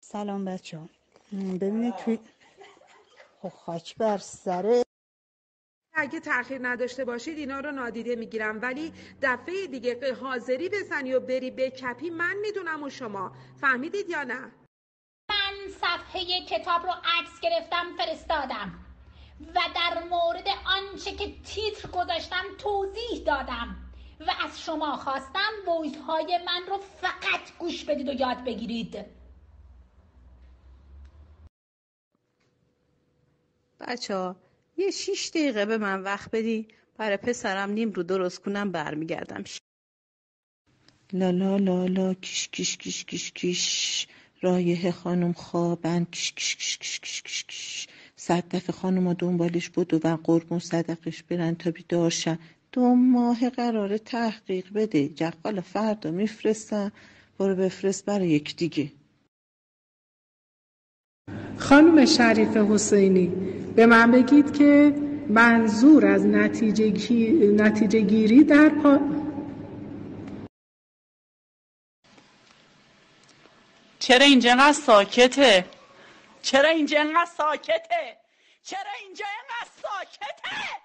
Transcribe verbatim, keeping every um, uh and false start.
سلام بچه ها. ببینید توی خب خاک بر سره. اگه تأخیر نداشته باشید اینا رو نادیده میگیرم، ولی دفعه دیگه حاضری بزنی و بری به چپی من میدونم و شما فهمیدید یا نه؟ من صفحه کتاب رو عکس گرفتم فرستادم و در مورد آنچه که تیتر گذاشتم توضیح دادم و از شما خواستم وایس های من رو فقط گوش بدید و یاد بگیرید. بچه ها یه شیش دقیقه به من وقت بدی برای پسرم نیم رو درست کنم برمیگردم. لا لا لا لا کش کش کش کش کش رایحه خانم خوابن کش کش کش کش کش کش کش صد دفعه خانم ها دنبالش بود و قربون صدقش برن تا بیدار شن. دو ماه قراره تحقیق بده، جقال فردا میفرستن، برو بفرست برای یک دیگه. خانم شریف حسینی به من بگید که منظور از نتیجه, گی... نتیجه گیری در پا... چرا اینجا انقدر ساکته؟ چرا اینجا انقدر ساکته؟ چرا اینجا انقدر ساکته؟